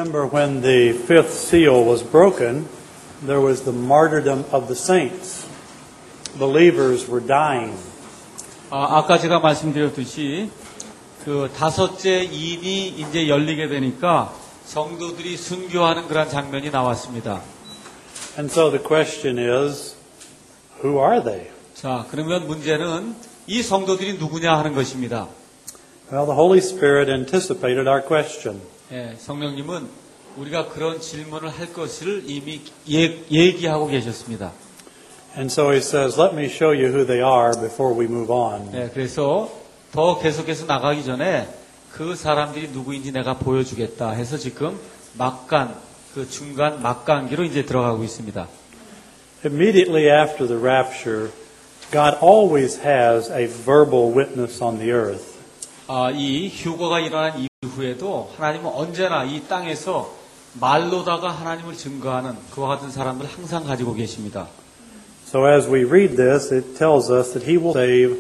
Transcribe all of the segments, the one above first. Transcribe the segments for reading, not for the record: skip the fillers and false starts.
Remember when the fifth seal was broken, there was the martyrdom of the saints. Believers were dying. 아까 제가 말씀드렸듯이 그 다섯째 인이 이제 열리게 되니까 성도들이 순교하는 그런 장면이 나왔습니다. And so the question is, who are they? 자, 그러면 문제는 이 성도들이 누구냐 하는 것입니다. Well, the Holy Spirit anticipated our question. 예, 성령님은 우리가 그런 질문을 할 것을 이미 얘기하고 계셨습니다. And so he says, let me show you who they are before we move on. 예, 그래서 더 계속해서 나가기 전에 그 사람들이 누구인지 내가 보여주겠다 해서 지금 그 중간 막간기로 이제 들어가고 있습니다. Immediately after the rapture, God always has a verbal witness on the earth. 이 휴거가 일어난 이후에도 하나님은 언제나 이 땅에서 말로다가 하나님을 증거하는 그와 같은 사람들 항상 가지고 계십니다. So as we read this, it tells us that He will save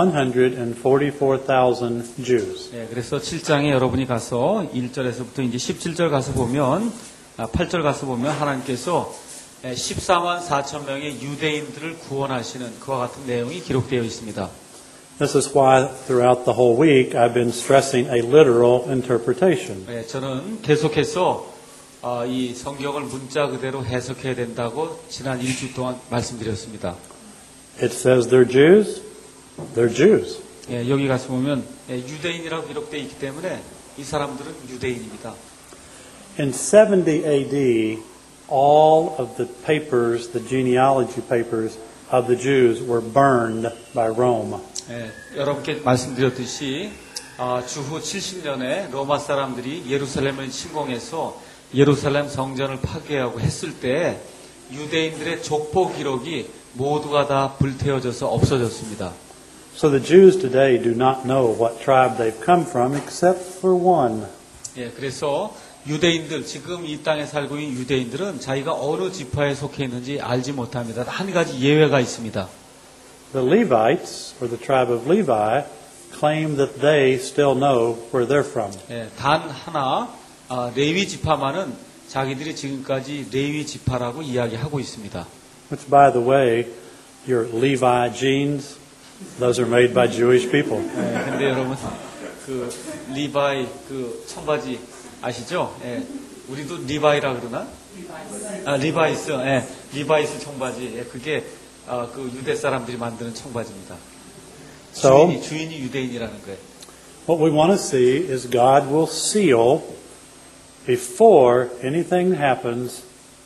144,000 Jews. 네, 그래서 7장에 여러분이 가서 1절에서부터 이제 17절 가서 보면, 8절 가서 보면 하나님께서 14만 4천 명의 유대인들을 구원하시는 그와 같은 내용이 기록되어 있습니다. This is why throughout the whole week I've been stressing a literal interpretation. 네, 저는 계속해서 이 성경을 문자 그대로 해석해야 된다고 지난 일주 동안 말씀드렸습니다. It says they're Jews. They're Jews. 예, 여기 가서 보면 유대인이라고 기록되어 있기 때문에 이 사람들은 유대인입니다. In 70 AD, all of the papers, the genealogy papers of the Jews were burned by Rome. 예, 여러분께 말씀드렸듯이 주후 70년에 로마 사람들이 예루살렘을 침공해서 예루살렘 성전을 파괴하고 했을 때 유대인들의 족보 기록이 모두가 다 불태워져서 없어졌습니다. So the Jews today do not know what tribe they've come from except for one. 예, 그래서 유대인들, 지금 이 땅에 살고 있는 유대인들은 자기가 어느 지파에 속해 있는지 알지 못합니다. 한 가지 예외가 있습니다. The Levites, or the tribe of Levi, claim that they still know where they're from. 예, 단 하나 레위 지파만은 자기들이 지금까지 레위 지파라고 이야기하고 있습니다. Which, by the way, your Levi jeans, those are made by Jewish people. 예, 근데 여러분 그 리바이 그 청바지 아시죠? 예, 우리도 리바이라 그러나? 리바이스, 예, 리바이스 청바지. 예, 그게 그 유대 사람들이 만드는 청바지입니다. So, 주인이 유대인이라는 거예요. what we want to see is God will seal before anything happens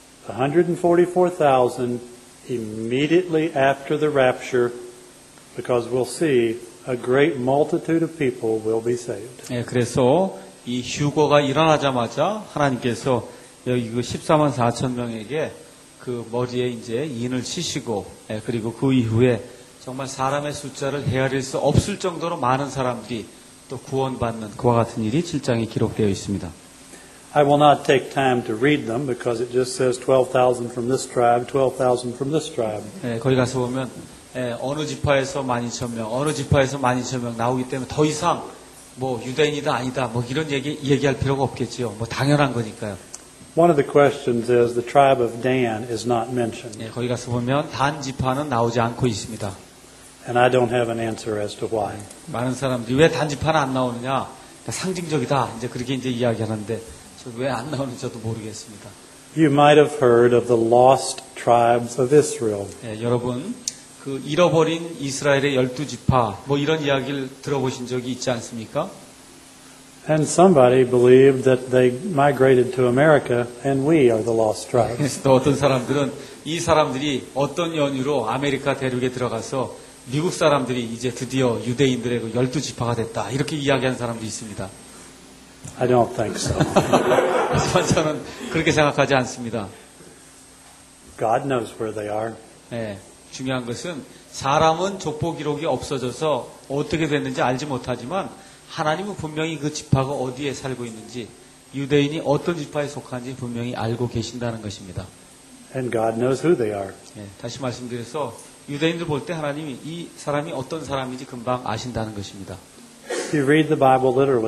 144,000 immediately after the rapture, because we'll see a great multitude of people will be saved. 예, 그래서 이 휴거가 일어나자마자 하나님께서 여기 그 14만 4천 명에게 그 머리에 이제 인을 치시고, 예, 그리고 그 이후에 정말 사람의 숫자를 헤아릴 수 없을 정도로 많은 사람들이 또 구원받는 그와 같은 일이 7장에 기록되어 있습니다. I will not take time to read them because it just says 12,000 from this tribe, 12,000 from this tribe. 예, 거기 가서 보면 어느 지파에서 12,000명, 어느 지파에서 12,000명 나오기 때문에 더 이상 뭐 유대인이다 아니다 뭐 이런 얘기할 필요가 없겠지요. 뭐 당연한 거니까요. One of the questions is the tribe of Dan is not mentioned. 예, 거기 가서 보면 단 지파는 나오지 않고 있습니다. And I don't have an answer as to why. 많은 사람들이 왜 단 지파는 안 나오느냐? 상징적이다. 이제 그렇게 이제 이야기하는데 왜 안 나오는지 저도 모르겠습니다. You might have heard of the lost tribes of Israel. 예, 여러분 그 잃어버린 이스라엘의 12지파 뭐 이런 이야기를 들어보신 적이 있지 않습니까? And somebody believed that they migrated to America and we are the lost tribes. 그래서 또 어떤 사람들은 이 사람들이 어떤 연유로 아메리카 대륙에 들어가서 미국 사람들이 이제 드디어 유대인들의 그 12지파가 됐다 이렇게 이야기하는 사람도 있습니다. I don't think so. 하지만 저는 그렇게 생각하지 않습니다. God knows where they are. 예, 중요한 것은 사람은 족보 기록이 없어져서 어떻게 됐는지 알지 못하지만 하나님은 분명히 그 지파가 어디에 살고 있는지 유대인이 어떤 지파에 속한지 분명히 알고 계신다는 것입니다. And God knows who they are. 예, 다시 말씀드려서 유대인들 볼 때 하나님이 이 사람이 어떤 사람인지 금방 아신다는 것입니다. If you read the Bible literally,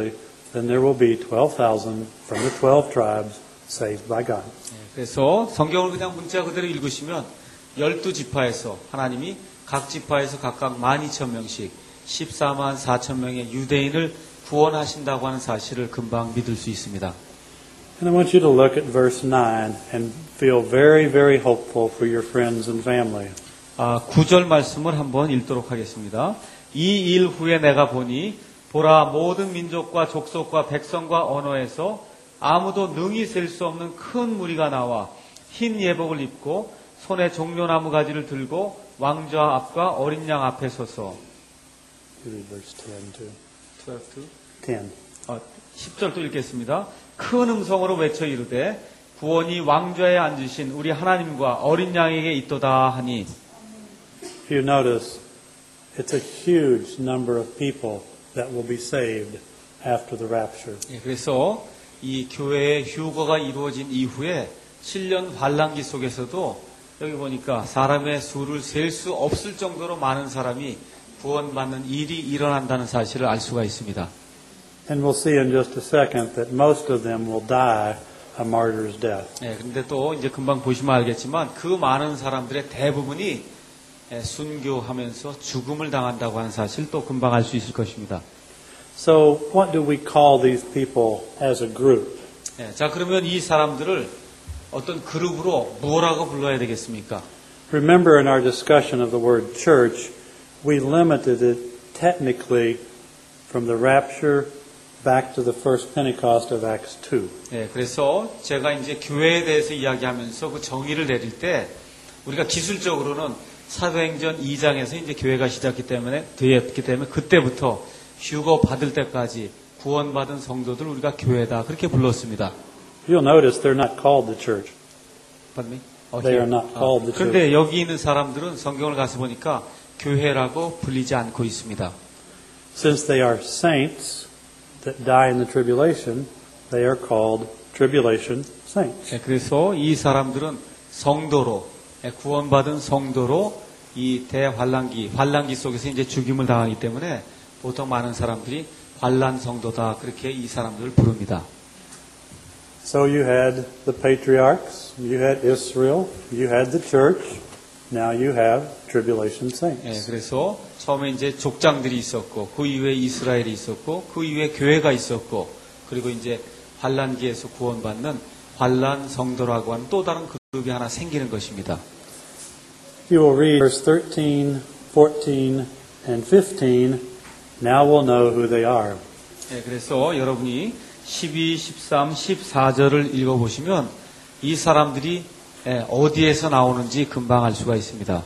then there will be 12,000 from the 12 tribes saved by God. 그래서 성경을 그냥 문자 그대로 읽으시면 12지파에서 하나님이 각 지파에서 각각 12,000명씩 14만 4천 명의 유대인을 구원하신다고 하는 사실을 금방 믿을 수 있습니다. And I want you to look at verse 9 and feel very, very hopeful for your friends and family. 9절 말씀을 한번 읽도록 하겠습니다. 이 일 후에 내가 보니 보라 모든 민족과 족속과 백성과 언어에서 아무도 능히 셀 수 없는 큰 무리가 나와 흰 예복을 입고 손에 종려나무 가지를 들고 왕좌 앞과 어린 양 앞에 서서 You read verse 10 too. 10. 10. 10절도 읽겠습니다. 큰 음성으로 외쳐 이르되 구원이 왕좌에 앉으신 우리 하나님과 어린 양에게 있도다 하니. If you notice, it's a huge number of people that will be saved after the rapture. 그래서 이 교회의 휴거가 이루어진 이후에 7년 환란기 속에서도 여기 보니까 사람의 수를 셀 수 없을 정도로 많은 사람이 구원받는 일이 일어난다는 사실을 알 수가 있습니다. And we'll see in just a second that most of them will die a martyr's death. 그런데 또 이제 금방 보시면 알겠지만 그 많은 사람들의 대부분이 순교하면서 죽음을 당한다고 하는 사실 또 금방 알 수 있을 것입니다. So what do we call these people as a group? 자, 그러면 이 사람들을 어떤 그룹으로 뭐라고 불러야 되겠습니까? Remember in our discussion of the word church, we limited it technically from the rapture back to the first Pentecost of Acts 2. 그래서 제가 이제 교회에 대해서 이야기하면서 그 정의를 내릴 때 우리가 기술적으로는 사도행전 2장에서 이제 교회가 시작했기 때문에 그때부터 휴거 받을 때까지 구원받은 성도들 우리가 교회다 그렇게 불렀습니다. You'll notice they're not called the church. Pardon me? They are not called the church. 그런데 여기 있는 사람들은 성경을 가서 보니까 교회라고 불리지 않고 있습니다. Since they are saints that die in the tribulation, they are called tribulation saints. 그래서 이 사람들은 성도로 구원받은 성도로 이 환란기 속에서 이제 죽임을 당하기 때문에 보통 많은 사람들이 환란 성도다 그렇게 이 사람들을 부릅니다. So you had the patriarchs, you had Israel, you had the church, now you have tribulation saints. 그래서 처음에 이제 족장들이 있었고 그 이후에 이스라엘이 있었고 그 이후에 교회가 있었고 그리고 이제 환란기에서 구원받는 환란 성도라고 하는 또 다른 그룹이 하나 생기는 것입니다. You will read verse 13, 14, and 15. Now we'll know who they are. 그래서 여러분이 12, 13, 14절을 읽어보시면 이 사람들이 어디에서 나오는지 금방 알 수가 있습니다.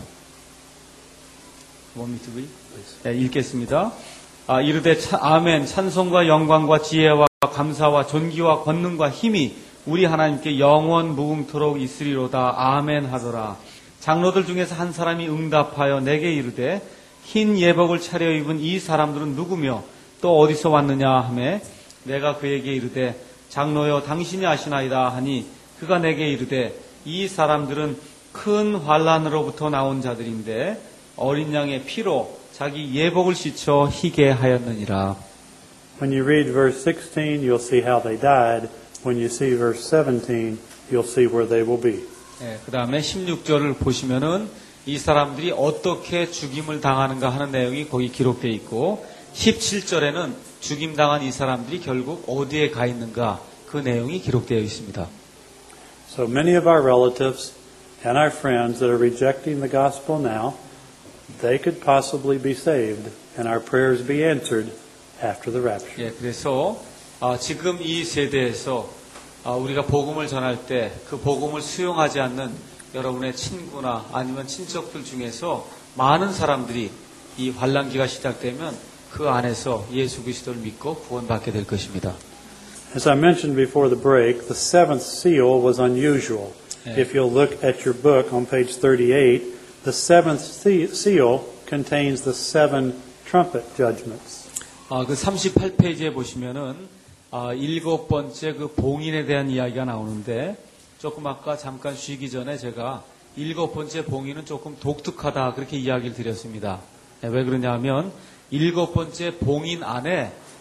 읽겠습니다. 이르되 아멘 찬송과 영광과 지혜와 감사와 존귀와 권능과 힘이 우리 하나님께 영원 무궁토록 있으리로다. 아멘 하더라. 장로들 중에서 한 사람이 응답하여 내게 이르되 흰 예복을 차려입은 이 사람들은 누구며 또 어디서 왔느냐 하매 내가 그에게 이르되 장로여 당신이 아시나이다 하니 그가 내게 이르되 이 사람들은 큰 환란으로부터 나온 자들인데 어린 양의 피로 자기 예복을 씻어 희게 하였느니라. When you read verse 16, you'll see how they died. When you see verse 17, you'll see where they will be. 그 다음에 16절을 보시면은 이 사람들이 어떻게 죽임을 당하는가 하는 내용이 거기 기록되어 있고 17절에는 죽임당한 이 사람들이 결국 어디에 가 있는가 그 내용이 기록되어 있습니다. So many of our relatives and our friends that are rejecting the gospel now, they could possibly be saved and our prayers be answered after the rapture. 그래서 지금 이 세대에서 우리가 복음을 전할 때 그 복음을 수용하지 않는 여러분의 친구나 아니면 친척들 중에서 많은 사람들이 이 환란기가 시작되면 그 안에서 예수 그리스도를 믿고 구원받게 될 것입니다. As I mentioned before the break, the seventh seal was unusual. If you'll look at your book on page 38, the seventh seal contains the seven trumpet judgments. 그 38페이지에 보시면은 일곱 번째 그 봉인에 대한 이야기가 나오는데 조금 아까 잠깐 쉬기 전에 제가 일곱 번째 봉인은 조금 독특하다 그렇게 이야기를 드렸습니다. 왜 그러냐면 일곱 번째 봉인 안에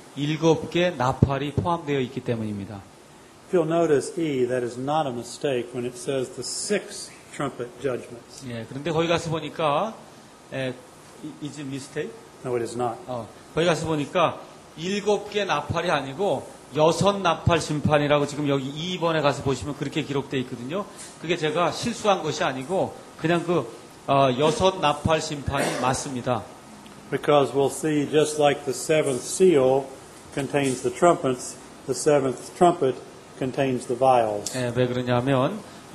7개 나팔이 포함되어 있기 때문입니다. If you'll notice E, that is not a mistake when it says the 6 trumpet judgments. 예, 그런데 거기 가서 보니까 is it mistake? No, it is not. 거기 가서 보니까 7개 나팔이 아니고 6 나팔 심판이라고 지금 여기 2번에 가서 보시면 그렇게 기록되어 있거든요. 그게 제가 실수한 것이 아니고 그냥 6 나팔 심판이 맞습니다. Because we'll see just like the 7th seal contains the trumpets, the 7th trumpet contains the vials. 예, 왜 그러냐면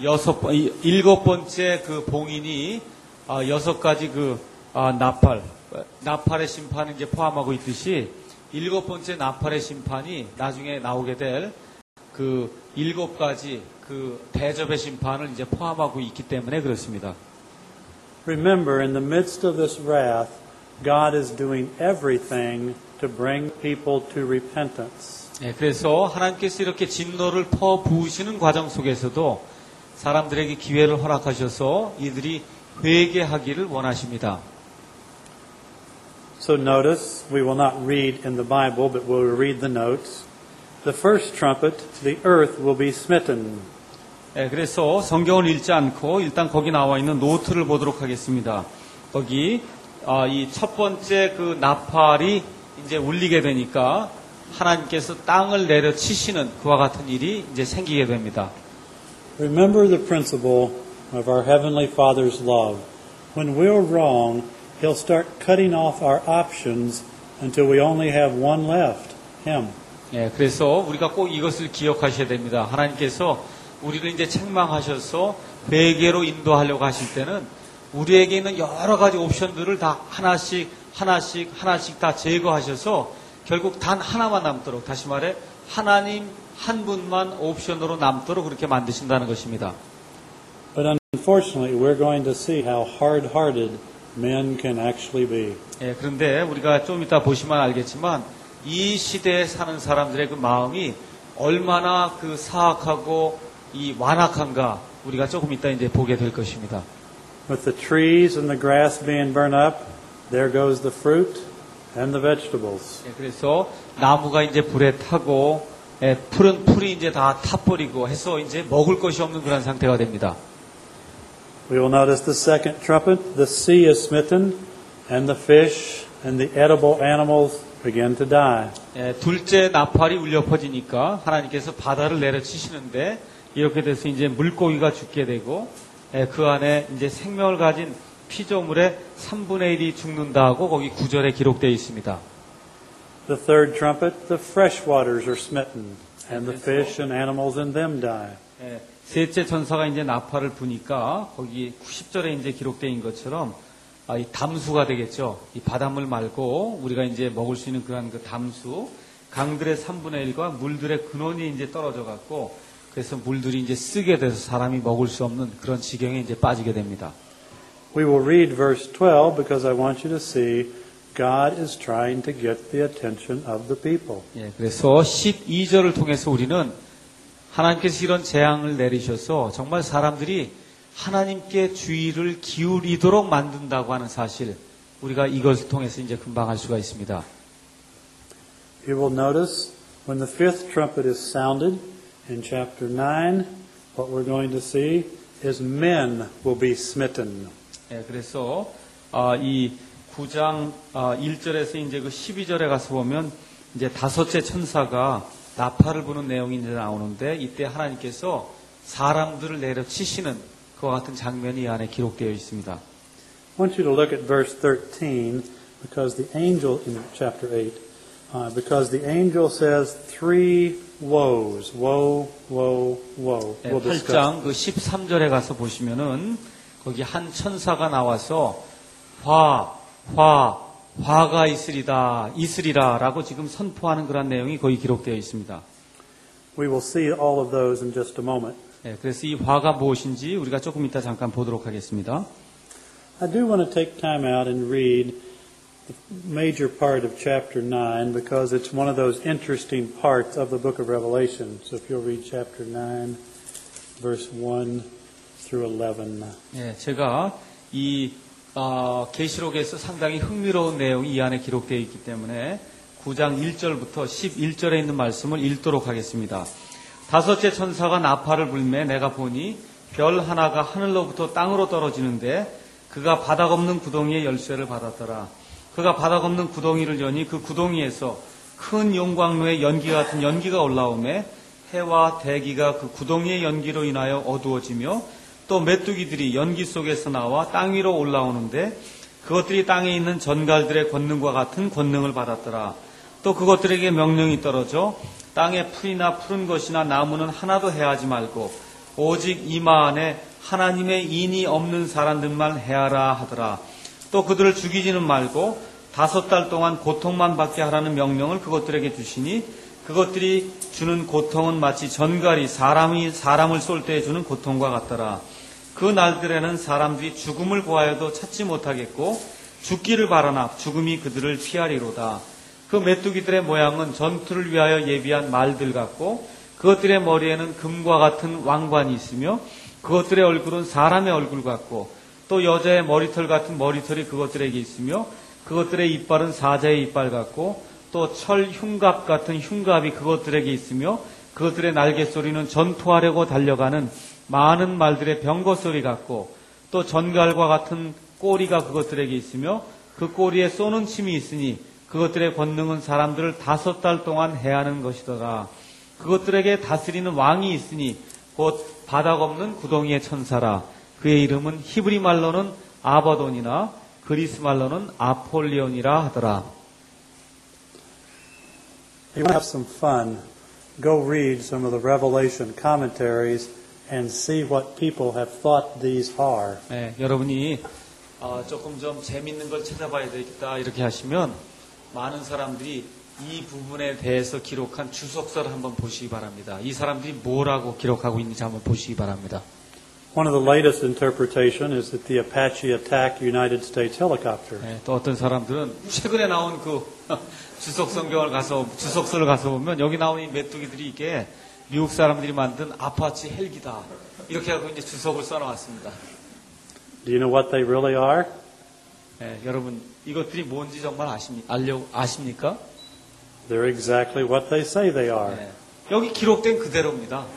7번째 그 봉인이 6가지 나팔의 심판을 이제 포함하고 있듯이 7번째 나팔의 심판이 나중에 나오게 될 그 7가지 그 대접의 심판을 이제 포함하고 있기 때문에 그렇습니다. Remember, in the midst of this wrath, God is doing everything to bring people to repentance. 예, 그래서 하나님께서 이렇게 진노를 퍼부으시는 과정 속에서도 사람들에게 기회를 허락하셔서 이들이 회개하기를 원하십니다. So notice, we will not read in the Bible, but we'll read the notes. The first trumpet, the earth will be smitten. 예, 그래서 성경을 읽지 않고 일단 거기 나와 있는 노트를 보도록 하겠습니다. 거기 이 첫 번째 그 나팔이 이제 울리게 되니까 하나님께서 땅을 내려치시는 그와 같은 일이 이제 생기게 됩니다. Remember the principle of our Heavenly Father's love. When we're wrong, He'll start cutting off our options until we only have one left, Him. 예, 그래서 우리가 꼭 이것을 기억하셔야 됩니다. 하나님께서 우리를 이제 책망하셔서 회개로 인도하려고 하실 때는 우리에게 있는 여러 가지 옵션들을 다 하나씩 다 제거하셔서 결국 단 하나만 남도록, 다시 말해 하나님 한 분만 옵션으로 남도록 그렇게 만드신다는 것입니다. But unfortunately, we're going to see how hard-hearted men can actually be. 예, 그런데 우리가 좀 이따 보시면 알겠지만 이 시대에 사는 사람들의 그 마음이 얼마나 그 사악하고 이 완악한가 우리가 조금 이따 이제 보게 될 것입니다. With the trees and the grass being burned up, there goes the fruit and the vegetables. 예, 그래서 나무가 이제 불에 타고 푸른 풀이 이제 다 타버리고 해서 이제 먹을 것이 없는 그런 상태가 됩니다. We will notice the second trumpet, the sea is smitten, and the fish and the edible animals begin to die. 둘째 나팔이 울려 퍼지니까 하나님께서 바다를 내려치시는데 이렇게 돼서 이제 물고기가 죽게 되고 그 안에 이제 생명을 가진 피조물의 3분의 1이 죽는다고 거기 9절에 기록되어 있습니다. The third trumpet, the fresh waters are smitten, and the fish and animals in them die. 셋째 천사가 이제 나팔을 부니까 거기 10절에 이제 기록되어 있는 것처럼 이 담수가 되겠죠. 이 바닷물 말고 우리가 이제 먹을 수 있는 그런 그 담수, 강들의 3분의 1과 물들의 근원이 이제 떨어져 갖고 그래서 물들이 이제 쓰게 돼서 사람이 먹을 수 없는 그런 지경에 이제 빠지게 됩니다. We will read verse 12 because I want you to see God is trying to get the attention of the people. 예, 그래서 12절을 통해서 우리는 하나님께서 이런 재앙을 내리셔서 정말 사람들이 하나님께 주의를 기울이도록 만든다고 하는 사실, 우리가 이것을 통해서 이제 금방 알 수가 있습니다. You will notice when the fifth trumpet is sounded in chapter 9, what we're going to see is men will be smitten. 예, 그래서 이 9장 1절에서 이제 그 12절에 가서 보면 이제 다섯째 천사가 나팔을 부는 내용이 이제 나오는데 이때 하나님께서 사람들을 내려치시는 그와 같은 장면이 이 안에 기록되어 있습니다. I want you to look at verse 13 because the angel in chapter 8, because the angel says three woes, woe, woe, woe. 네, We'll discuss. 8장 그 13절에 가서 보시면은 거기 한 천사가 나와서 화가 있으리라라고 지금 선포하는 그런 내용이 거기 기록되어 있습니다. We will see all of those in just a moment. 네, 그래서 이 화가 무엇인지 우리가 조금 이따 잠깐 보도록 하겠습니다. I do want to take time out and read the major part of chapter 9 because it's one of those interesting parts of the book of Revelation. So if you'll read chapter 9, verse 1 through 11. 네, 제가 이 계시록에서 상당히 흥미로운 내용이 이 안에 기록되어 있기 때문에 9장 1절부터 11절에 있는 말씀을 읽도록 하겠습니다. 다섯째 천사가 나팔을 불매 내가 보니 별 하나가 하늘로부터 땅으로 떨어지는데 그가 바닥 없는 구덩이의 열쇠를 받았더라. 그가 바닥 없는 구덩이를 여니 그 구덩이에서 큰 용광로의 연기 같은 연기가 올라오매 해와 대기가 그 구덩이의 연기로 인하여 어두워지며 또 메뚜기들이 연기 속에서 나와 땅 위로 올라오는데 그것들이 땅에 있는 전갈들의 권능과 같은 권능을 받았더라. 또 그것들에게 명령이 떨어져 땅에 풀이나 푸른 것이나 나무는 하나도 해하지 말고 오직 이마 안에 하나님의 인이 없는 사람들만 해하라 하더라. 또 그들을 죽이지는 말고 5달 동안 고통만 받게 하라는 명령을 그것들에게 주시니 그것들이 주는 고통은 마치 전갈이 사람이 사람을 쏠 때 주는 고통과 같더라. 그 날들에는 사람들이 죽음을 구하여도 찾지 못하겠고 죽기를 바라나 죽음이 그들을 피하리로다. 그 메뚜기들의 모양은 전투를 위하여 예비한 말들 같고 그것들의 머리에는 금과 같은 왕관이 있으며 그것들의 얼굴은 사람의 얼굴 같고 또 여자의 머리털 같은 머리털이 그것들에게 있으며 그것들의 이빨은 사자의 이빨 같고 또 철 흉갑 같은 흉갑이 그것들에게 있으며 그것들의 날개 소리는 전투하려고 달려가는 많은 말들의 병거 소리 같고 또 전갈과 같은 꼬리가 그것들에게 있으며 그 꼬리에 쏘는 침이 있으니 그것들의 권능은 사람들을 5달 동안 해하는 것이더라. 그것들에게 다스리는 왕이 있으니 곧 바닥 없는 구덩이의 천사라. 그의 이름은 히브리 말로는 아바돈이나 그리스 말로는 아폴리온이라 하더라. If you want to have some fun, go read some of the Revelation commentaries and see what people have thought these are. 네, 여러분이 조금 좀 재밌는 걸 찾아봐야 되겠다 이렇게 하시면 많은 사람들이 이 부분에 대해서 기록한 주석서를 한번 보시기 바랍니다. 이 사람들이 뭐라고 기록하고 있는지 한번 보시기 바랍니다. One of the latest interpretation is that the Apache attacked United States helicopter. 네, 또 어떤 사람들은 최근에 나온 그 주석서를 가서 보면 여기 나온 이 메뚜기들이 이게 미국 사람들이 만든 아파치 헬기다 이렇게 하고 이제 주석을 써놓았습니다. Do you know what they really are? 네, 여러분 이것들이 뭔지 정말 아십니까? They're exactly what they say they are. 네, 여기 기록된 그대로입니다.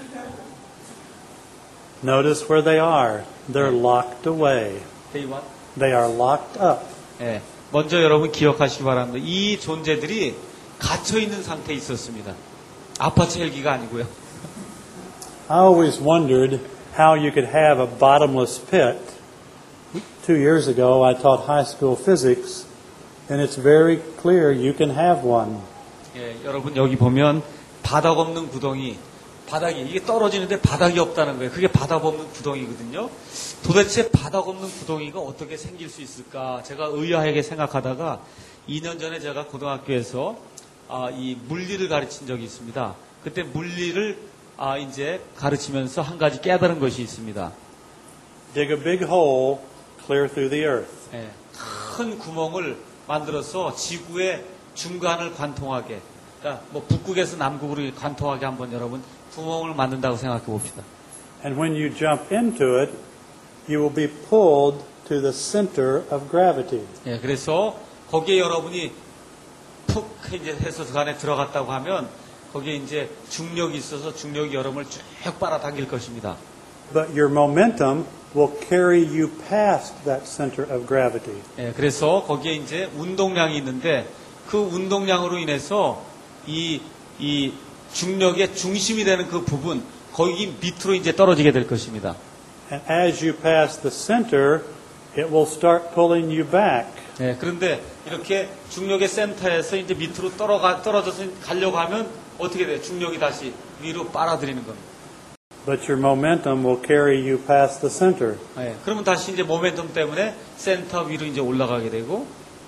Notice where they are. They're locked away. 대의원. They are locked up. 네, 먼저 여러분 기억하시기 바랍니다. 이 존재들이 갇혀 있는 상태에 있었습니다. 아파치 헬기가 아니고요. I always wondered how you could have a bottomless pit. 2 years ago, I taught high school physics, and it's very clear you can have one. 예, 여러분 여기 보면 바닥 없는 구덩이, 바닥이 이게 떨어지는데 바닥이 없다는 거예요. 그게 바닥 없는 구덩이거든요. 도대체 바닥 없는 구덩이가 어떻게 생길 수 있을까? 제가 의아하게 생각하다가 2년 전에 제가 고등학교에서 이 물리를 가르친 적이 있습니다. 그때 물리를 이제 가르치면서 한 가지 깨달은 것이 있습니다. Dig a big hole clear through the earth. 예, 큰 구멍을 만들어서 지구의 중간을 관통하게, 그러니까 뭐 북극에서 남극으로 관통하게 한번 여러분 구멍을 만든다고 생각해 봅시다. And when you jump into it, you will be pulled to the center of gravity. 예, 그래서 거기에 여러분이 푹 이제 해서 그 안에 들어갔다고 하면 거기에 이제 중력이 있어서 중력이 여러분을 쭉 빨아당길 것입니다. But your momentum will carry you past that center of gravity. 예, 그래서 거기에 이제 운동량이 있는데 그 운동량으로 인해서 이 중력의 중심이 되는 그 부분 거기 밑으로 이제 떨어지게 될 것입니다. And as you pass the center, it will start pulling you back. 예, 그런데 이렇게 중력의 센터에서 이제 밑으로 떨어져서 가려고 하면 어떻게 돼요? 중력이 다시 위로 빨아들이는 겁니다. But your momentum will carry you past the center. 예, 그러면 다시 이제 모멘텀 때문에 센터 위로 이제 올라가게 되고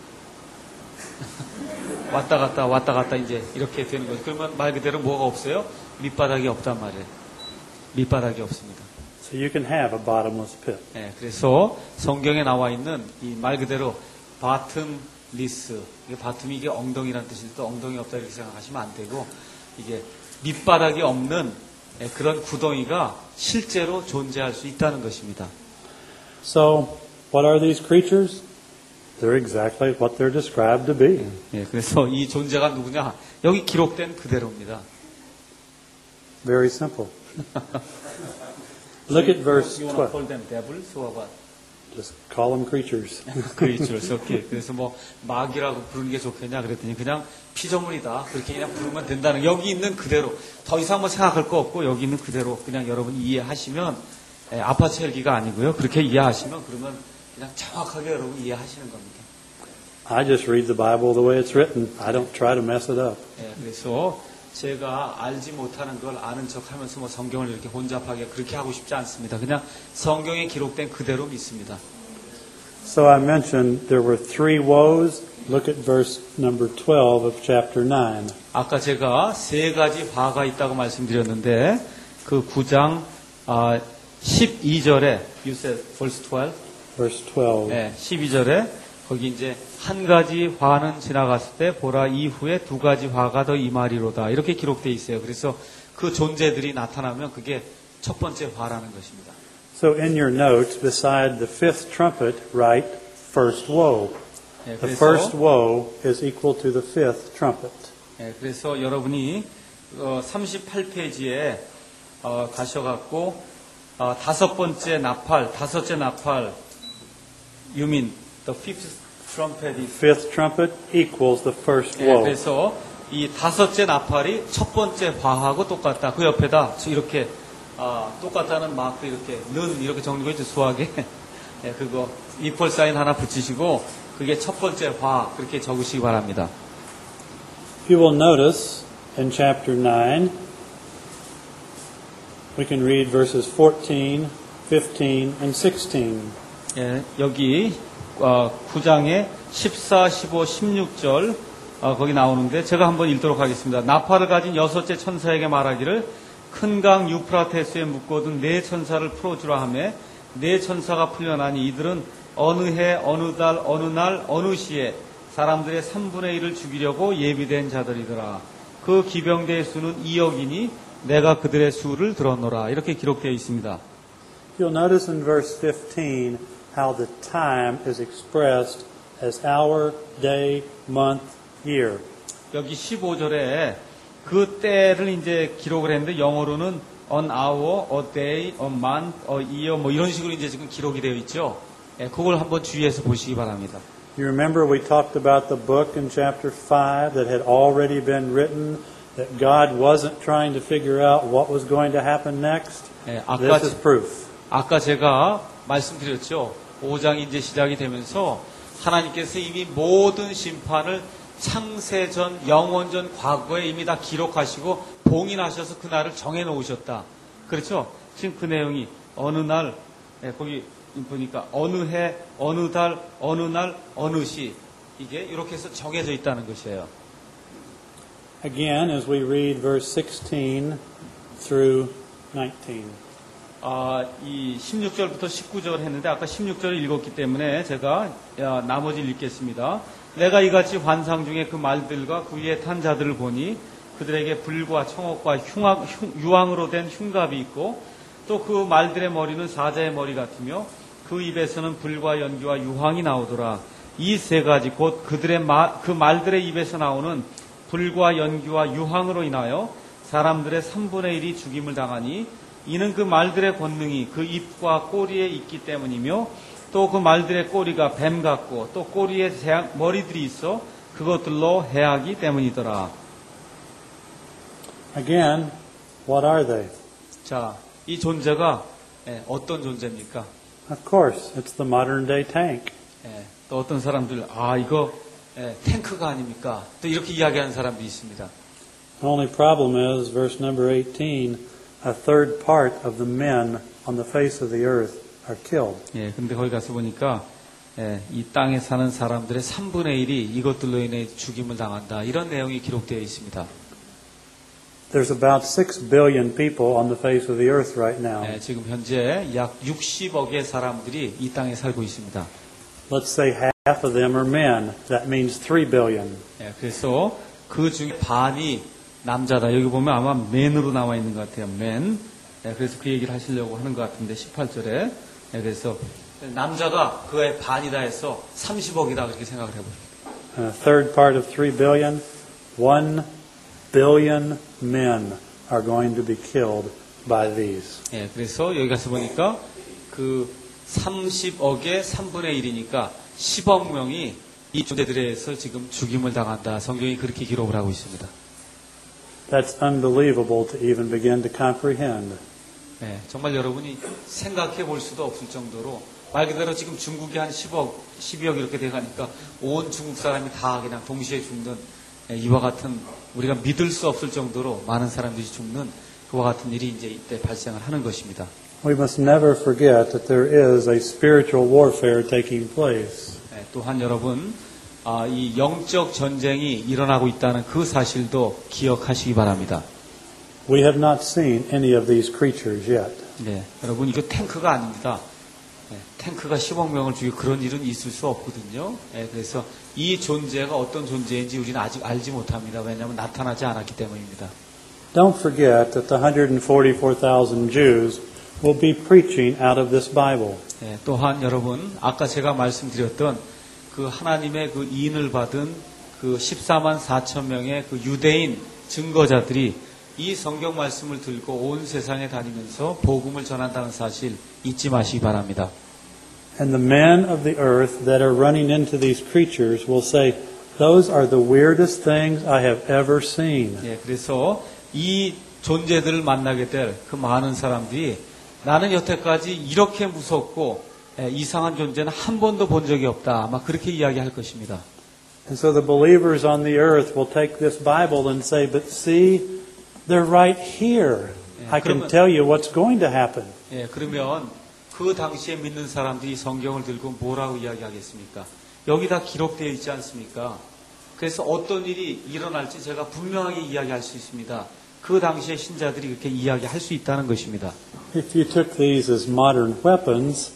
왔다 갔다 이제 이렇게 되는 거죠. 그러면 말 그대로 뭐가 없어요? 밑바닥이 없단 말이에요. 밑바닥이 없습니다. So you can have a bottomless pit. 예, 그래서 성경에 나와 있는 이 말 그대로 바텀리스, 이게 바텀이 이게 엉덩이라는 뜻인데 또 엉덩이 없다 이렇게 생각하시면 안 되고 이게 밑바닥이 없는 그런 구덩이가 실제로 존재할 수 있다는 것입니다. So, what are these creatures? They're exactly what they're described to be. 예, 그래서 이 존재가 누구냐? 여기 기록된 그대로입니다. Very simple. Look at verse You want to 12. call them devils or what? Just call them creatures. creatures. 오케이. 그래서 뭐 마귀라고 부르는 게 좋겠냐 그랬더니 그냥 피조물이다. 그렇게 그냥 부르면 된다는. 여기 있는 그대로. 더 이상 뭐 생각할 거 없고 여기 있는 그대로 그냥 여러분 이해하시면 아파트 헬기가 아니고요. 그렇게 이해하시면 그러면 그냥 정확하게 여러분 이해하시는 겁니다. I just read the Bible the way it's written. I don't try to mess it up. 예, 그래서 제가 알지 못하는 걸 아는 척 하면서 뭐 성경을 이렇게 혼잡하게 그렇게 하고 싶지 않습니다. 그냥 성경에 기록된 그대로 믿습니다. So I mentioned there were three woes. Look at verse number 12 of chapter 9. 아까 제가 세 가지 화가 있다고 말씀드렸는데 그 9장 12절에 you said verse 12? Verse 12. 네, 12절에 거기 이제 한 가지 화는 지나갔을 때 보라 이후에 두 가지 화가 더 임하리로다 이렇게 기록되어 있어요. 그래서 그 존재들이 나타나면 그게 첫 번째 화라는 것입니다. So in your notes, beside the fifth trumpet, write first woe. 네, The first woe is equal to the fifth trumpet. 네, 그래서 여러분이 38페이지에 가셔갖고 다섯째 나팔 you mean the fifth trumpet is Fifth trumpet equals the first 네, woe. 그래서 이 다섯째 나팔이 첫 번째 화하고 똑같다. 그 옆에다 이렇게 똑같다는 마크 이렇게 적는 있죠 수학에. 네, 그거 이퀄 사인 하나 붙이시고 그게 첫 번째 화 그렇게 적으시기 바랍니다. You will notice in chapter 9, we can read verses 14, 15, and 16. 예, 여기 9장에 14, 15, 16절 거기 나오는데 제가 한번 읽도록 하겠습니다. 나팔을 가진 여섯째 천사에게 말하기를 큰 강 유프라테스에 묶어둔 네 천사를 풀어주라 하며 네 천사가 풀려나니 이들은 어느 해 어느 달 어느 날 어느 시에 사람들의 3분의 1을 죽이려고 예비된 자들이더라. 그 기병대의 수는 2억이니 내가 그들의 수를 들었노라. 이렇게 기록되어 있습니다. You'll notice in verse 15 how the time is expressed as hour, day, month, year. 여기 15절에 그 때를 이제 기록을 했는데 영어로는 an hour, a day, a month, a year 뭐 이런 식으로 이제 지금 기록이 되어 있죠. 예, 그걸 한번 주의해서 보시기 바랍니다. You remember we talked about the book in chapter 5 that had already been written, that God wasn't trying to figure out what was going to happen next? 예, This is proof. 아까 제가 말씀드렸죠. 5장이 이제 시작이 되면서 하나님께서 이미 모든 심판을 창세전, 영원전, 과거에 이미 다 기록하시고 봉인하셔서 그날을 정해놓으셨다. 그렇죠? 지금 그 내용이 어느 날, 거기 보니까 어느 해, 어느 달, 어느 날, 어느 시 이게 이렇게 해서 정해져 있다는 것이에요. Again, as we read verse 16 through 19. 이 16절부터 19절 했는데 아까 16절을 읽었기 때문에 제가 나머지를 읽겠습니다. 내가 이같이 환상 중에 그 말들과 그 위에 탄 자들을 보니 그들에게 불과 청옥과 유황으로 된 흉갑이 있고 또 그 말들의 머리는 사자의 머리 같으며 그 입에서는 불과 연기와 유황이 나오더라. 이 세 가지 곧 그 말들의 입에서 나오는 불과 연기와 유황으로 인하여 사람들의 3분의 1이 죽임을 당하니 이는 그 말들의 권능이 그 입과 꼬리에 있기 때문이며 또 그 말들의 꼬리가 뱀 같고 또 꼬리에 머리들이 있어 그것들로 해하기 때문이더라. Again, what are they? 자, 이 존재가 어떤 존재입니까? Of course, it's the modern day tank. 또 어떤 사람들 이거 탱크가 아닙니까? 또 이렇게 이야기하는 사람도 있습니다. The only problem is, verse number 18, a third part of the men on the face of the earth are killed. 근데 거기 가서 보니까 이 땅에 사는 사람들의 3분의 1이 이것들로 인해 죽임을 당한다. 이런 내용이 기록되어 있습니다. There's about 6 billion people on the face of the earth right now. 지금 현재 약 60억의 사람들이 이 땅에 살고 있습니다. Let's say half of them are men. That means 3 billion. 그래서 그 중에 반이 남자다. 여기 보면 아마 맨으로 나와 있는 것 같아요. 맨. 그래서 그 얘기를 하시려고 하는 것 같은데 18절에. 그래서 남자가 그의 반이다 해서 30억이다 그렇게 생각을 해보죠. Third part of 3 billion, 1 billion men are going to be killed by these. 예, 그래서 여기 가서 보니까 그 30억의 3분의 1이니까 10억 명이 이 존재들에 의해서 지금 죽임을 당한다. 성경이 그렇게 기록을 하고 있습니다. That's unbelievable to even begin to comprehend. 예, 정말 여러분이 생각해 볼 수도 없을 정도로 말 그대로 지금 중국이 한 10억, 12억 이렇게 돼가니까 온 중국 사람이 다 그냥 동시에 죽는 이와 같은 우리가 믿을 수 없을 정도로 많은 사람들이 죽는 그와 같은 일이 이제 이때 발생을 하는 것입니다. We must never forget that there is a spiritual warfare taking place. 예, 또한 여러분 이 영적 전쟁이 일어나고 있다는 그 사실도 기억하시기 바랍니다. We have not seen any of these creatures yet. 네, 여러분 이거 탱크가 아닙니다. 네, 탱크가 10억 명을 죽이고 그런 일은 있을 수 없거든요. 네, 그래서 이 존재가 어떤 존재인지 우리는 아직 알지 못합니다. 왜냐하면 나타나지 않았기 때문입니다. Don't forget that the 144,000 Jews will be preaching out of this Bible. 네, 또한 여러분 아까 제가 말씀드렸던 그 하나님의 그 인을 받은 그 14만 4천 명의 그 유대인 증거자들이 이 성경 말씀을 들고 온 세상에 다니면서 복음을 전한다는 사실 잊지 마시기 바랍니다. And the men of the earth that are running into these creatures will say, those are the weirdest things I have ever seen. 예, 그래서 이 존재들을 만나게 될 그 많은 사람들이 나는 여태까지 이렇게 무섭고 이상한 존재는 한 번도 본 적이 없다. 아마 그렇게 이야기할 것입니다. And so the believers on the earth will take this Bible and say, but see, they're right here. I can tell you what's going to happen. 예, 그러면 그 당시에 믿는 사람들이 성경을 들고 뭐라고 이야기하겠습니까? 여기 다 기록되어 있지 않습니까? 그래서 어떤 일이 일어날지 제가 분명하게 이야기할 수 있습니다. 그 당시에 신자들이 그렇게 이야기할 수 있다는 것입니다. If you took these as modern weapons,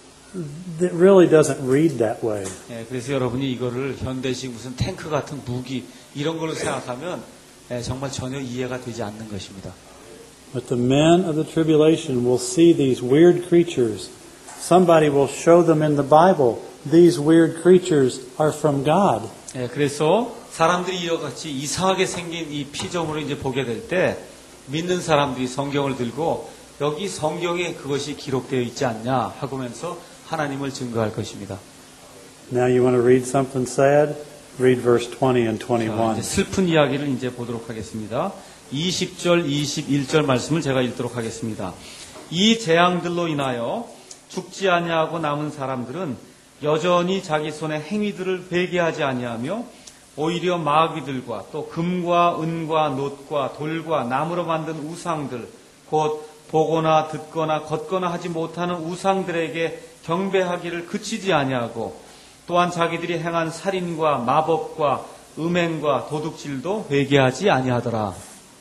it really doesn't read that way. 예, 그래서 여러분이 이거를 현대식 무슨 탱크 같은 무기 이런 걸로 생각하면 정말 전혀 이해가 되지 않는 것입니다. But the men of the tribulation will see these weird creatures. Somebody will show them in the Bible. These weird creatures are from God. 예, 그래서 사람들이 이같이 이상하게 생긴 이 피조물을 이제 보게 될 때 믿는 사람들이 성경을 들고 여기 성경에 그것이 기록되어 있지 않냐 하고면서 하나님을 증거할 것입니다. Now you want to read something sad? Read verse 20 and 21. 자, 이제 슬픈 이야기를 이제 보도록 하겠습니다. 20절, 21절 말씀을 제가 읽도록 하겠습니다. 이 재앙들로 인하여 죽지 아니하고 남은 사람들은 여전히 자기 손의 행위들을 회개하지 아니하며 오히려 마귀들과 또 금과 은과 놋과 돌과 나무로 만든 우상들 곧 보거나 듣거나 걷거나 하지 못하는 우상들에게 경배하기를 그치지 아니하고 또한 자기들이 행한 살인과 마법과 음행과 도둑질도 회개하지 아니하더라.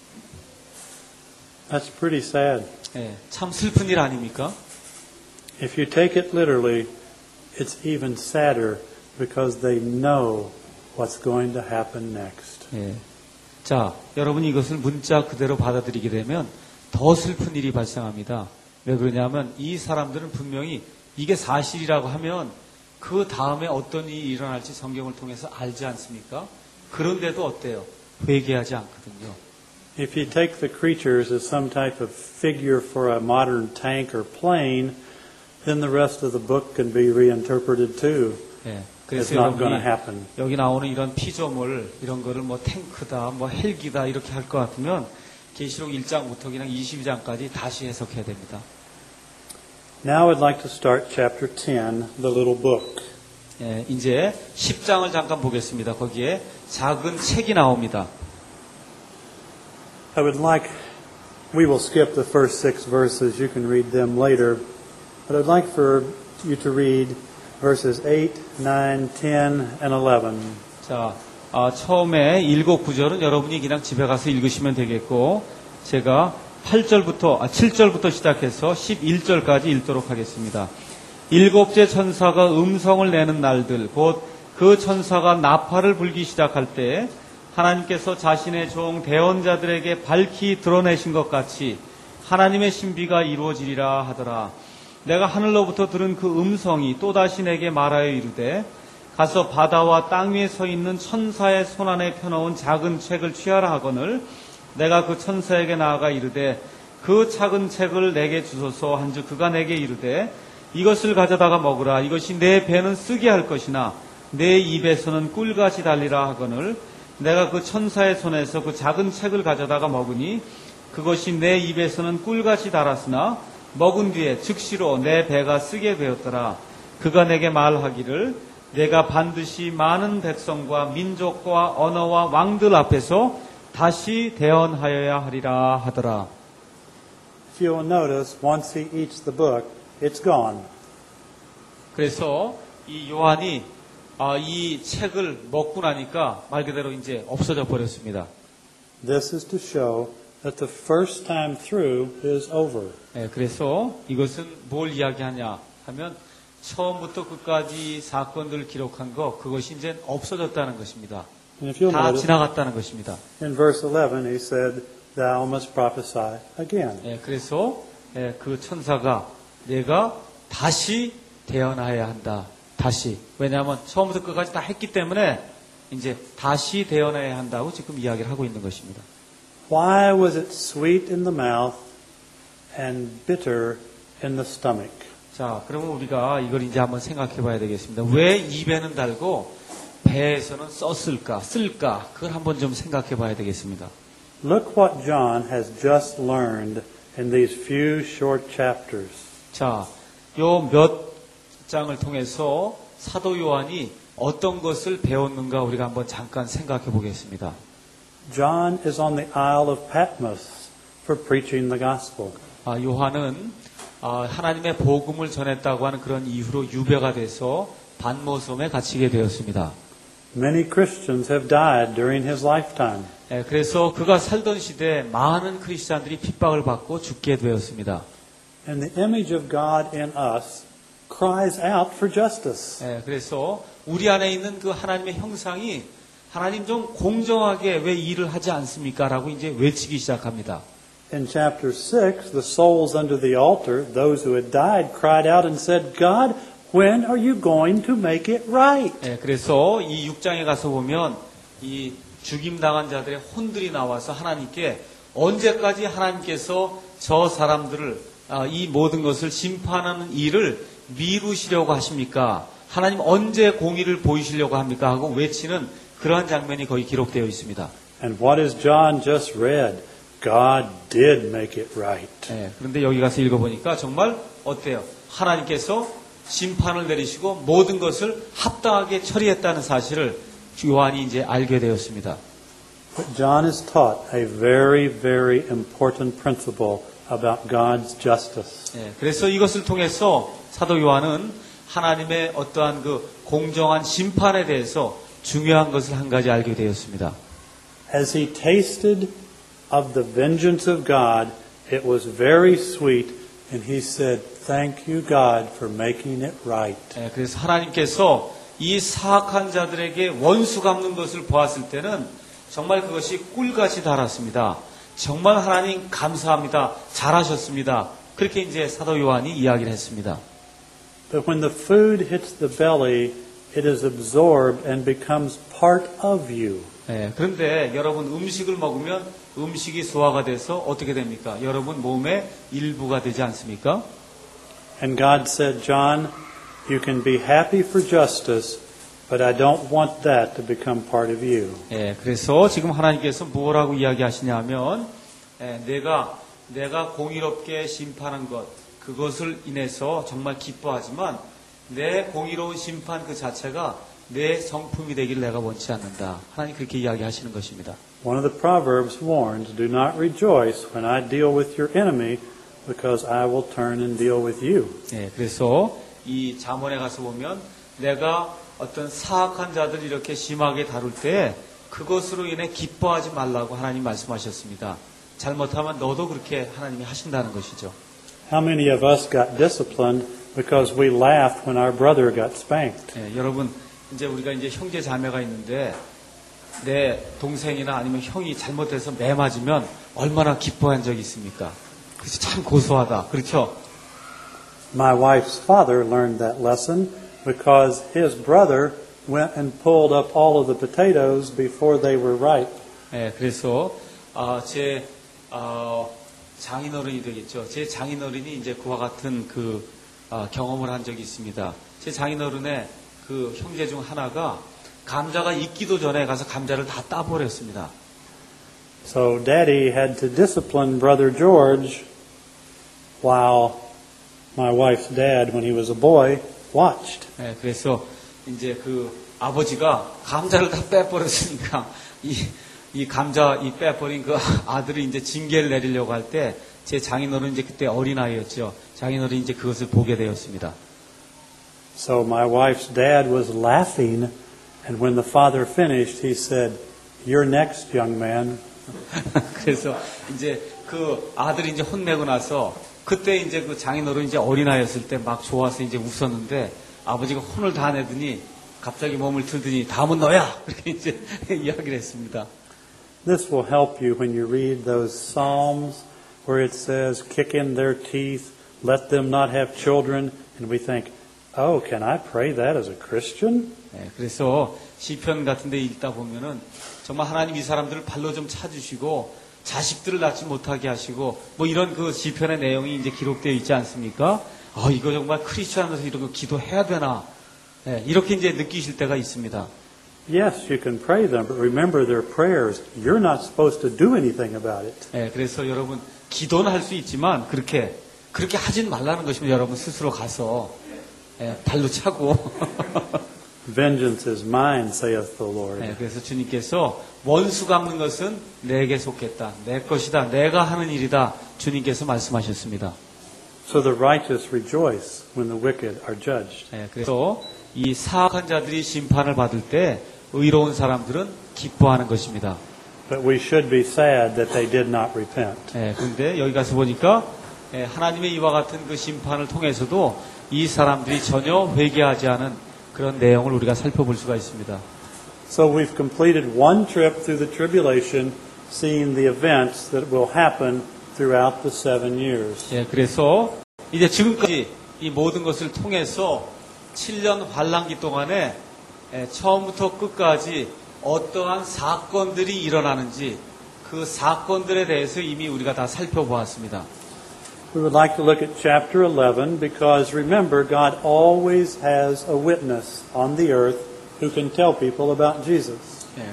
That's pretty sad. 예, 참 슬픈 일 아닙니까? If you take it literally, it's even sadder because they know what's going to happen next. 예. 자, 여러분이 이것을 문자 그대로 받아들이게 되면 더 슬픈 일이 발생합니다. 왜 그러냐면 이 사람들은 분명히 이게 사실이라고 하면 그 다음에 어떤 일이 일어날지 성경을 통해서 알지 않습니까? 그런데도 어때요? 회개하지 않거든요. If you take the creatures as some type of figure for a modern tank or plane, then the rest of the book can be reinterpreted too. 예. It's 그래서 not going to happen. 여기 나오는 이런 피조물, 이런 거를 뭐 탱크다, 뭐 헬기다 이렇게 할 것 같으면 계시록 1장부터 그냥 22장까지 다시 해석해야 됩니다. Now I'd like to start chapter 10, the little book. 예, 이제 10장을 잠깐 보겠습니다. 거기에 작은 책이 나옵니다. I would like, we will skip the first 6 verses, you can read them later, but I'd like for you to read verses 8, 9, 10, and 11. 자, 처음에 7, 9절은 여러분이 그냥 집에 가서 읽으시면 되겠고, 제가 7절부터 시작해서 11절까지 읽도록 하겠습니다. 7째 천사가 음성을 내는 날들, 곧 그 천사가 나팔을 불기 시작할 때 하나님께서 자신의 종 대언자들에게 밝히 드러내신 것 같이 하나님의 신비가 이루어지리라 하더라. 내가 하늘로부터 들은 그 음성이 또다시 내게 말하여 이르되 가서 바다와 땅 위에 서 있는 천사의 손안에 펴놓은 작은 책을 취하라 하거늘 내가 그 천사에게 나아가 이르되 그 작은 책을 내게 주소서 한즉 그가 내게 이르되 이것을 가져다가 먹으라 이것이 내 배는 쓰게 할 것이나 내 입에서는 꿀같이 달리라 하거늘 내가 그 천사의 손에서 그 작은 책을 가져다가 먹으니 그것이 내 입에서는 꿀같이 달았으나 먹은 뒤에 즉시로 내 배가 쓰게 되었더라. 그가 내게 말하기를 내가 반드시 많은 백성과 민족과 언어와 왕들 앞에서 다시 대언하여야 하리라 하더라. If you will notice, once he eats the book, it's gone. 그래서 이 요한이 이 책을 먹고 나니까 말 그대로 이제 없어져 버렸습니다. This is to show that the first time through is over. 네, 그래서 이것은 뭘 이야기하냐 하면 처음부터 끝까지 사건들을 기록한 거 그것이 이제 없어졌다는 것입니다. And if you'll 다 notice, 지나갔다는 것입니다. in verse 11 he said, Thou must prophesy again. 네, 그래서 그 천사가 내가 다시 대언해야 한다. 다시. 왜냐하면 처음부터 끝까지 다 했기 때문에 이제 다시 대언해야 한다고 지금 이야기를 하고 있는 것입니다. Why was it sweet in the mouth and bitter in the stomach? 자, 그러면 우리가 이걸 이제 한번 생각해 봐야 되겠습니다. 왜 입에는 달고 배에서는 썼을까, 쓸까? 그걸 한번 좀 생각해 봐야 되겠습니다. Look what John has just learned in these few short chapters. 자, 요 몇 장을 통해서 사도 요한이 어떤 것을 배웠는가 우리가 한번 잠깐 생각해 보겠습니다. John is on the Isle of Patmos for preaching the gospel. 요한은 하나님의 복음을 전했다고 하는 그런 이유로 유배가 돼서 반모섬에 갇히게 되었습니다. Many Christians have died during his lifetime. 그래서 그가 살던 시대에 많은 크리스찬들이 핍박을 받고 죽게 되었습니다. And the image of God in us cries out for justice. 그래서 우리 안에 있는 그 하나님의 형상이 하나님 좀 공정하게 왜 일을 하지 않습니까? 라고 이제 외치기 시작합니다. In chapter 6, the souls under the altar, those who had died, cried out and said, God, when are you going to make it right? 그래서 이 6장에 가서 보면 이 죽임당한 자들의 혼들이 나와서 하나님께 언제까지 하나님께서 저 사람들을 이 모든 것을 심판하는 일을 미루시려고 하십니까? 하나님 언제 공의를 보이시려고 합니까? 하고 외치는 그러한 장면이 거기 기록되어 있습니다. And what has John just read? God did make it right. 그런데 여기 가서 읽어보니까 정말 어때요? 하나님께서 심판을 내리시고 모든 것을 합당하게 처리했다는 사실을 요한이 이제 알게 되었습니다. But John is taught a very, very important principle about God's justice. 그래서 이것을 통해서 사도 요한은 하나님의 어떠한 그 공정한 심판에 대해서 중요한 것을 한 가지 알게 되었습니다. As he tasted of the vengeance of God, it was very sweet, and he said, Thank you, God, for making it right. 그래서 하나님께서 이 사악한 자들에게 원수 갚는 것을 보았을 때는 정말 그것이 꿀같이 달았습니다. 정말 하나님 감사합니다. 잘하셨습니다. 그렇게 이제 사도 요한이 이야기를 했습니다. But when the food hits the belly, it is absorbed and becomes part of you. 그런데 여러분 음식을 먹으면 음식이 소화가 돼서 어떻게 됩니까? 여러분 몸의 일부가 되지 않습니까? And God said, John, you can be happy for justice, but I don't want that to become part of you. 그래서 지금 하나님께서 뭐라고 이야기하시냐면 내가 공의롭게 심판한 것 그것을 인해서 정말 기뻐하지만 내 공의로운 심판 그 자체가 내 성품이 되기를 내가 원치 않는다. 하나님 그렇게 이야기하시는 것입니다. One of the Proverbs warns, Do not rejoice when I deal with your enemy, because I will turn and deal with you. 그래서 이 잠언에 가서 보면 내가 어떤 사악한 자들 이렇게 심하게 다룰 때 그것으로 인해 기뻐하지 말라고 하나님 말씀하셨습니다. 잘못하면 너도 그렇게 하나님이 하신다는 것이죠. How many of us got disciplined because we laughed when our brother got spanked? 여러분 이제 우리가 이제 형제 자매가 있는데 내 동생이나 아니면 형이 잘못해서 매 맞으면 얼마나 기뻐한 적이 있습니까? 그래서 참 고소하다. 그렇죠? My wife's father learned that lesson because his brother went and pulled up all of the potatoes before they were ripe. 예, 그래서 제 장인어른이 되겠죠. 제 장인어른이 이제 그와 같은 그 경험을 한 적이 있습니다. 제 장인어른의 그 형제 중 하나가 감자가 익기도 전에 가서 감자를 다 따버렸습니다. So Daddy had to discipline Brother George while my wife's dad, when he was a boy, watched. 네, 그래서 이제 그 아버지가 감자를 다 빼버렸으니까 이 감자 이 빼버린 그 아들이 이제 징계를 내리려고 할 때 제 장인어른 이제 그때 어린아이였죠. 장인어른이 이제 그것을 보게 되었습니다. So my wife's dad was laughing, and when the father finished, he said, "You're next, young man." 그래서 이제 그 아들이 이제 혼내고 나서 그때 이제 그 장인어른 이제 어린아이였을 때 막 좋아서 이제 웃었는데 아버지가 혼을 다 내더니 갑자기 몸을 들더니 다음은 너야 그렇게 이제 이야기를 했습니다. This will help you when you read those Psalms where it says, "Kick in their teeth, let them not have children," and we think, "Oh, can I pray that as a Christian?" 네, 그래서 시편 같은데 읽다 보면은 정말 하나님 이 사람들을 발로 좀 차주시고 자식들을 낳지 못하게 하시고 뭐 이런 그 시편의 내용이 이제 기록되어 있지 않습니까? 이거 정말 크리스천으로서 이런 거 기도해야 되나? 네, 이렇게 이제 느끼실 때가 있습니다. Yes, you can pray them, but remember their prayers. You're not supposed to do anything about it. 네, 그래서 여러분 기도는 할 수 있지만 그렇게 하진 말라는 것입니다. 여러분 스스로 가서 발로 차고. Vengeance is mine, saith the Lord. 네, 그래서 주님께서 원수 갚는 것은 내게 속했다. 내 것이다. 내가 하는 일이다. 주님께서 말씀하셨습니다. So the righteous rejoice when the wicked are judged. 네, 그래서 이 사악한 자들이 심판을 받을 때 의로운 사람들은 기뻐하는 것입니다. But we should be sad that they did not repent. 네, 그런데 여기 가서 보니까 하나님의 이와 같은 그 심판을 통해서도 이 사람들이 전혀 회개하지 않은 그런 내용을 우리가 살펴볼 수가 있습니다. So we've completed one trip through the tribulation, seeing the events that will happen throughout the 7 years. 예, 그래서 이제 지금까지 이 모든 것을 통해서 7년 환란기 동안에 처음부터 끝까지 어떠한 사건들이 일어나는지 그 사건들에 대해서 이미 우리가 다 살펴보았습니다. We would like to look at chapter 11 because remember, God always has a witness on the earth who can tell people about Jesus. 예.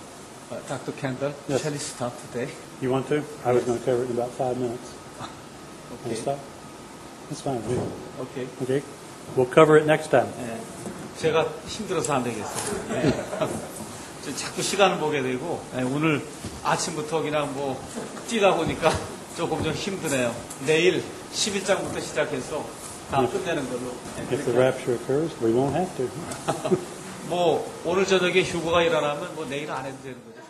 Dr. Kendall, Yes. shall we start today? You want to? I was going to cover it in about 5 minutes. Can I Okay. stop? That's fine. Okay. Okay. We'll cover it next time. 예. 제가 힘들어서 안 되겠어요. 예. 자꾸 시간을 보게 되고 오늘 아침부터 그냥 뭐 뛰다 보니까 조금 좀 힘드네요. 내일 11장부터 시작해서 다 끝내는 걸로. If the rapture occurs, we won't have to. 뭐 오늘 저녁에 휴거가 일어나면 뭐 내일 안 해도 되는 거죠.